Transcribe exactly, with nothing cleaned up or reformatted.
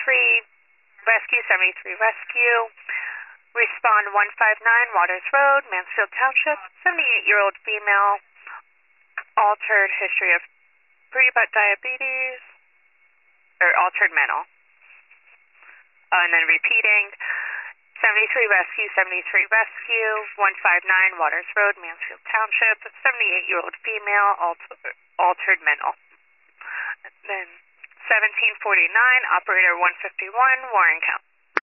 seventy-three, Rescue seventy-three Rescue. Respond one five nine, Waters Road, Mansfield Township, seventy-eight-year-old female, altered history of pre-butt diabetes, or altered mental. Uh, and then repeating, seventy-three Rescue, seventy-three Rescue, one five nine Waters Road, Mansfield Township, seventy-eight-year-old female, alter, altered mental. Then seventeen forty-nine, Operator one fifty-one, Warren County.